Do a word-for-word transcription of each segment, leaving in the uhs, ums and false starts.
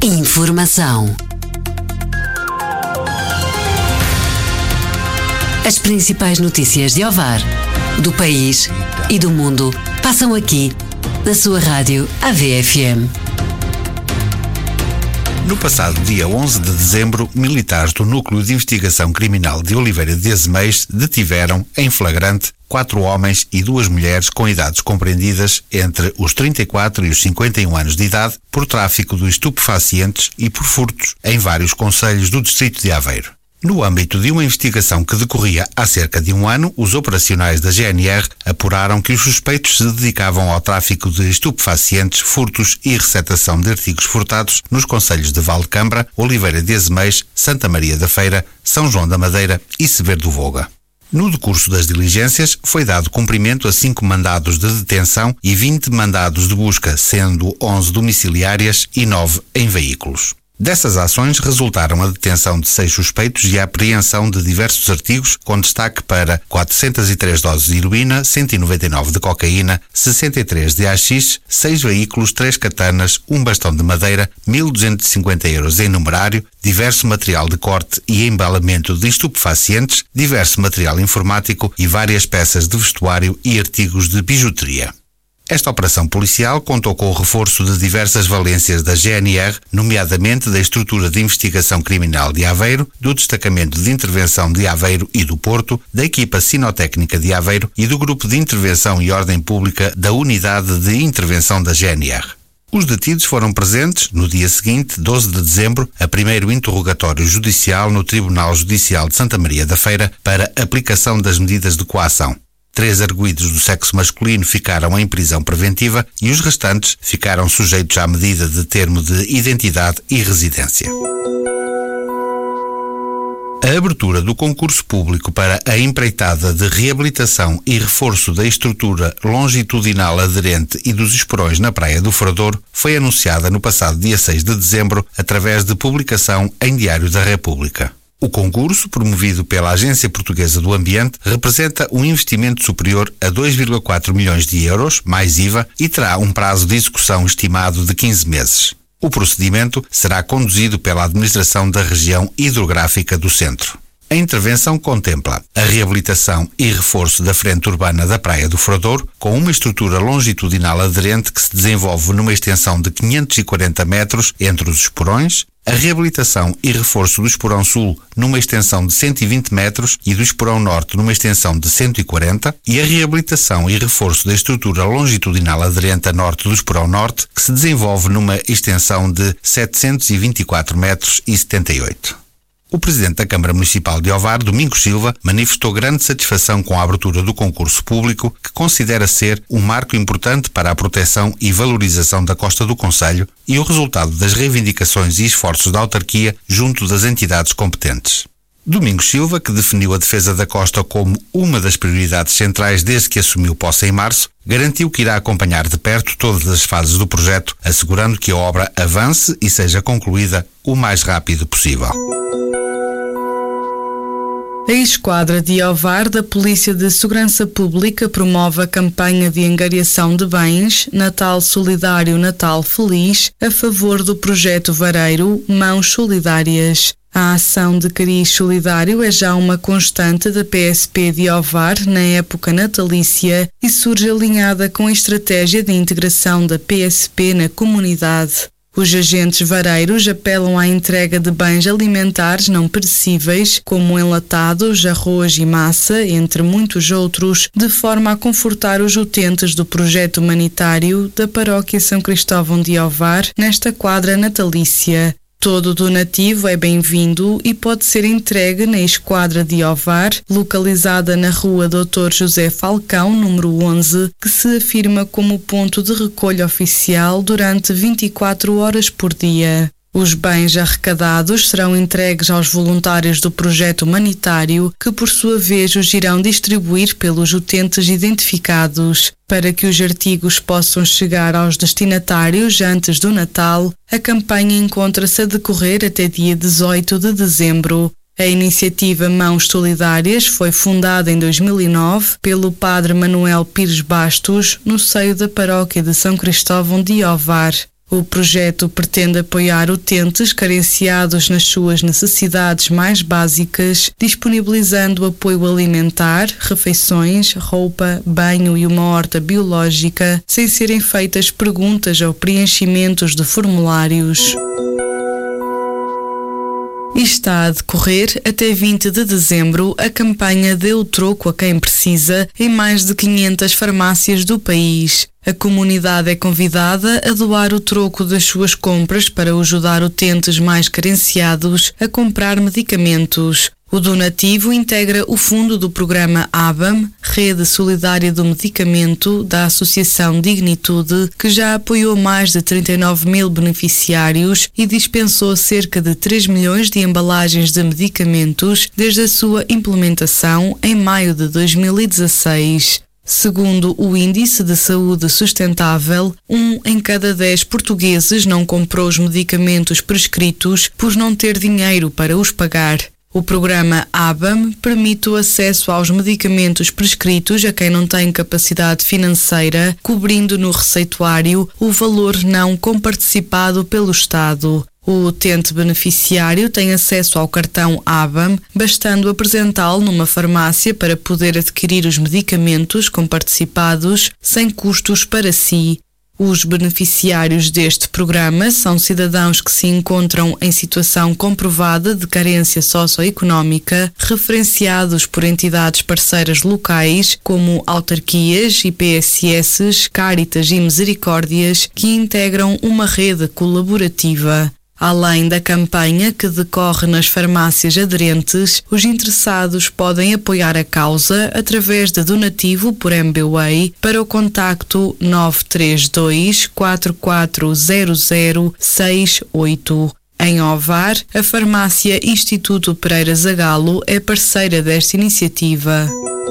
Informação. As principais notícias de Ovar, do país e do mundo passam aqui, na sua rádio A V F M. No passado dia onze de dezembro, militares do Núcleo de Investigação Criminal de Oliveira de Azeméis detiveram, em flagrante, quatro homens e duas mulheres com idades compreendidas entre os trinta e quatro e os cinquenta e um anos de idade por tráfico de estupefacientes e por furtos em vários concelhos do distrito de Aveiro. No âmbito de uma investigação que decorria há cerca de um ano, os operacionais da G N R apuraram que os suspeitos se dedicavam ao tráfico de estupefacientes, furtos e receptação de artigos furtados nos concelhos de Valcambra, Oliveira de Azeméis, Santa Maria da Feira, São João da Madeira e Severo do Voga. No decurso das diligências, foi dado cumprimento a cinco mandados de detenção e vinte mandados de busca, sendo onze domiciliárias e nove em veículos. Dessas ações resultaram a detenção de seis suspeitos e a apreensão de diversos artigos, com destaque para quatrocentas e três doses de heroína, cento e noventa e nove de cocaína, sessenta e três de haxixe, seis veículos, três katanas, um bastão de madeira, mil duzentos e cinquenta euros em numerário, diverso material de corte e embalamento de estupefacientes, diverso material informático e várias peças de vestuário e artigos de bijuteria. Esta operação policial contou com o reforço de diversas valências da G N R, nomeadamente da Estrutura de Investigação Criminal de Aveiro, do Destacamento de Intervenção de Aveiro e do Porto, da Equipa Sinotécnica de Aveiro e do Grupo de Intervenção e Ordem Pública da Unidade de Intervenção da G N R. Os detidos foram presentes, no dia seguinte, doze de dezembro, a primeiro interrogatório judicial no Tribunal Judicial de Santa Maria da Feira para aplicação das medidas de coação. Três arguidos do sexo masculino ficaram em prisão preventiva e os restantes ficaram sujeitos à medida de termo de identidade e residência. A abertura do concurso público para a empreitada de reabilitação e reforço da estrutura longitudinal aderente e dos esporões na Praia do Furadouro foi anunciada no passado dia seis de dezembro através de publicação em Diário da República. O concurso, promovido pela Agência Portuguesa do Ambiente, representa um investimento superior a dois vírgula quatro milhões de euros, mais I V A, e terá um prazo de execução estimado de quinze meses. O procedimento será conduzido pela Administração da Região Hidrográfica do Centro. A intervenção contempla a reabilitação e reforço da frente urbana da Praia do Furadouro, com uma estrutura longitudinal aderente que se desenvolve numa extensão de quinhentos e quarenta metros entre os esporões, a reabilitação e reforço do esporão sul numa extensão de cento e vinte metros e do esporão norte numa extensão de cento e quarenta e a reabilitação e reforço da estrutura longitudinal aderente a norte do esporão norte que se desenvolve numa extensão de setecentos e vinte e quatro metros e setenta e oito. O Presidente da Câmara Municipal de Ovar, Domingos Silva, manifestou grande satisfação com a abertura do concurso público, que considera ser um marco importante para a proteção e valorização da costa do concelho e o resultado das reivindicações e esforços da autarquia junto das entidades competentes. Domingos Silva, que definiu a defesa da costa como uma das prioridades centrais desde que assumiu posse em março, garantiu que irá acompanhar de perto todas as fases do projeto, assegurando que a obra avance e seja concluída o mais rápido possível. A Esquadra de Ovar da Polícia de Segurança Pública promove a campanha de angariação de bens Natal Solidário Natal Feliz a favor do projeto Vareiro Mãos Solidárias. A ação de cariz solidário é já uma constante da P S P de Ovar na época natalícia e surge alinhada com a estratégia de integração da P S P na comunidade. Os agentes vareiros apelam à entrega de bens alimentares não perecíveis, como enlatados, arroz e massa, entre muitos outros, de forma a confortar os utentes do projeto humanitário da Paróquia São Cristóvão de Ovar nesta quadra natalícia. Todo donativo é bem-vindo e pode ser entregue na Esquadra de Ovar, localizada na rua doutor José Falcão, número onze, que se afirma como ponto de recolha oficial durante vinte e quatro horas por dia. Os bens arrecadados serão entregues aos voluntários do projeto humanitário, que por sua vez os irão distribuir pelos utentes identificados. Para que os artigos possam chegar aos destinatários antes do Natal, a campanha encontra-se a decorrer até dia dezoito de dezembro. A iniciativa Mãos Solidárias foi fundada em dois mil e nove pelo padre Manuel Pires Bastos, no seio da paróquia de São Cristóvão de Ovar. O projeto pretende apoiar utentes carenciados nas suas necessidades mais básicas, disponibilizando apoio alimentar, refeições, roupa, banho e uma horta biológica, sem serem feitas perguntas ou preenchimentos de formulários. E está a decorrer até vinte de dezembro a campanha Dê o Troco a Quem Precisa em mais de quinhentas farmácias do país. A comunidade é convidada a doar o troco das suas compras para ajudar utentes mais carenciados a comprar medicamentos. O donativo integra o fundo do programa A B A M, Rede Solidária do Medicamento, da Associação Dignitude, que já apoiou mais de trinta e nove mil beneficiários e dispensou cerca de três milhões de embalagens de medicamentos desde a sua implementação em maio de dois mil e dezasseis. Segundo o Índice de Saúde Sustentável, um em cada dez portugueses não comprou os medicamentos prescritos por não ter dinheiro para os pagar. O programa A B A M permite o acesso aos medicamentos prescritos a quem não tem capacidade financeira, cobrindo no receituário o valor não comparticipado pelo Estado. O utente beneficiário tem acesso ao cartão A B A M, bastando apresentá-lo numa farmácia para poder adquirir os medicamentos comparticipados sem custos para si. Os beneficiários deste programa são cidadãos que se encontram em situação comprovada de carência socioeconómica, referenciados por entidades parceiras locais, como autarquias, I P S S, Cáritas e Misericórdias, que integram uma rede colaborativa. Além da campanha que decorre nas farmácias aderentes, os interessados podem apoiar a causa através de donativo por M B W A Y para o contacto nove três dois, quatro quatro zero zero, seis oito. Em Ovar, a farmácia Instituto Pereira Zagalo é parceira desta iniciativa.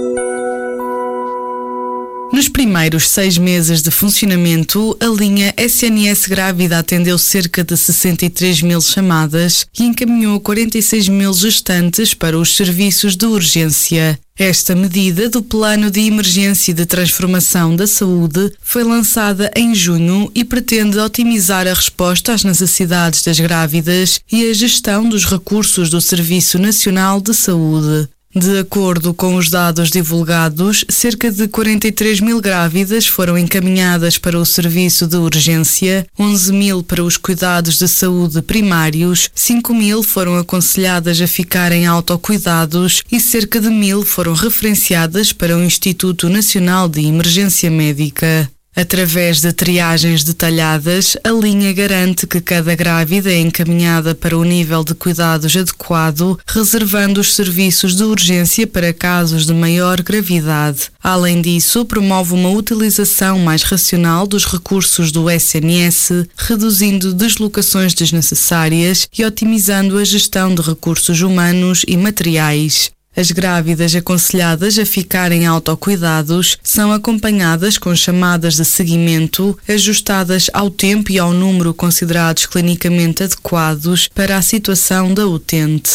Nos primeiros seis meses de funcionamento, a linha S N S Grávida atendeu cerca de sessenta e três mil chamadas e encaminhou quarenta e seis mil gestantes para os serviços de urgência. Esta medida do Plano de Emergência de Transformação da Saúde foi lançada em junho e pretende otimizar a resposta às necessidades das grávidas e a gestão dos recursos do Serviço Nacional de Saúde. De acordo com os dados divulgados, cerca de quarenta e três mil grávidas foram encaminhadas para o serviço de urgência, onze mil para os cuidados de saúde primários, cinco mil foram aconselhadas a ficar em autocuidados e cerca de mil foram referenciadas para o Instituto Nacional de Emergência Médica. Através de triagens detalhadas, a linha garante que cada grávida é encaminhada para o nível de cuidados adequado, reservando os serviços de urgência para casos de maior gravidade. Além disso, promove uma utilização mais racional dos recursos do S N S, reduzindo deslocações desnecessárias e otimizando a gestão de recursos humanos e materiais. As grávidas aconselhadas a ficarem em autocuidados são acompanhadas com chamadas de seguimento, ajustadas ao tempo e ao número considerados clinicamente adequados para a situação da utente.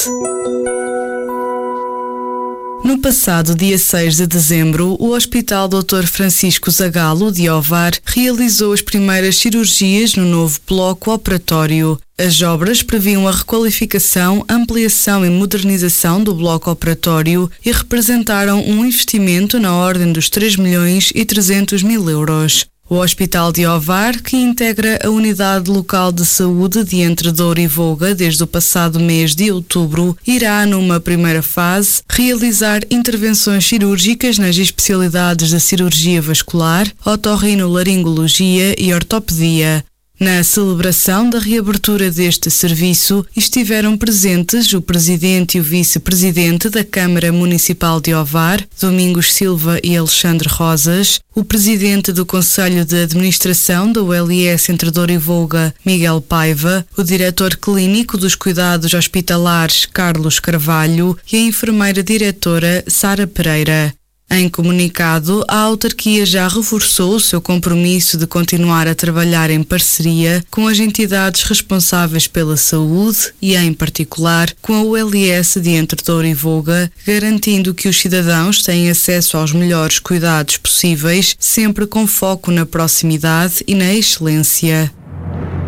No passado dia seis de dezembro, o Hospital doutor Francisco Zagalo, de Ovar, realizou as primeiras cirurgias no novo bloco operatório. As obras previam a requalificação, ampliação e modernização do bloco operatório e representaram um investimento na ordem dos três milhões e trezentos mil euros. O Hospital de Ovar, que integra a Unidade Local de Saúde de Entre Douro e Voga desde o passado mês de outubro, irá, numa primeira fase, realizar intervenções cirúrgicas nas especialidades da cirurgia vascular, otorrinolaringologia e ortopedia. Na celebração da reabertura deste serviço, estiveram presentes o Presidente e o Vice-Presidente da Câmara Municipal de Ovar, Domingos Silva e Alexandre Rosas, o Presidente do Conselho de Administração da U L S Entre Douro e Voga, Miguel Paiva, o Diretor Clínico dos Cuidados Hospitalares, Carlos Carvalho, e a Enfermeira Diretora, Sara Pereira. Em comunicado, a autarquia já reforçou o seu compromisso de continuar a trabalhar em parceria com as entidades responsáveis pela saúde e, em particular, com a U L S de Entre Douro e Voga, garantindo que os cidadãos têm acesso aos melhores cuidados possíveis, sempre com foco na proximidade e na excelência.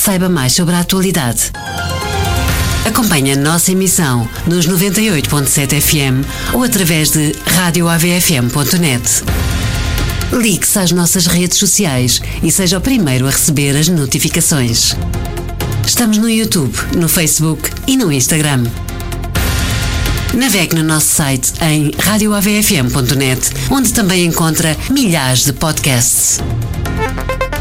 saiba mais sobre a atualidade. Acompanhe a nossa emissão nos noventa e oito ponto sete F M ou através de rádio A V F M ponto net. Ligue-se às nossas redes sociais e seja o primeiro a receber as notificações. Estamos no YouTube, no Facebook e no Instagram. Navegue no nosso site em rádio A V F M ponto net, onde também encontra milhares de podcasts.